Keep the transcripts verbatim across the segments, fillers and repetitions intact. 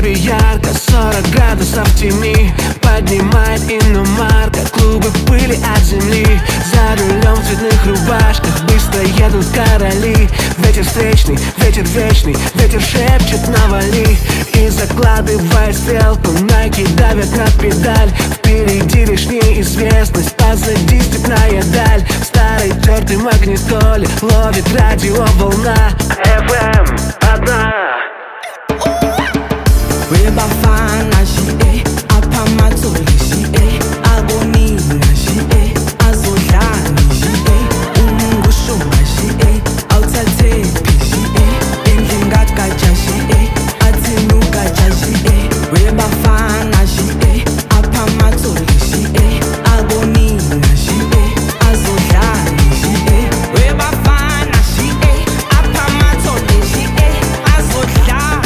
небе ярко, сорок градусов в тени поднимает иномарка клубы пыли от земли. За рулем в цветных рубашках быстро едут короли. Ветер встречный, ветер вечный, ветер шепчет навали. И закладывая стрелку, Nike давят на педаль. Впереди лишь неизвестность, позади степная даль. В старой тертой магнитоле ловит радиоволна эф эм одна. Weba fana shi eh apha matholi shi eh abonina shi eh azodlani shi eh umngushuka shi eh awuthathephi shi eh endlini kagatsha shi eh athinuka shi eh weba fana shi eh apha matholi shi eh abonina shi eh azodlani shi eh weba fana shi eh apha matholi shi eh azodlani.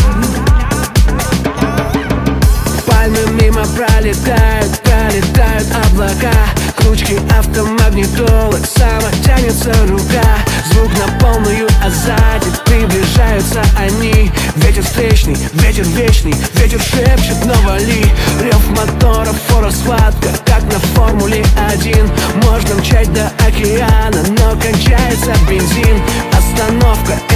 Пальмы мимо пролетают, пролетают облака. К ручке автомагнитолы сама тянется рука. Звук на полную, а сзади приближаются они. Ветер встречный, ветер вечный, ветер шепчет навали. Рев моторов, фора схватка, как на формуле один. Можно мчать до океана, но кончается бензин. Остановка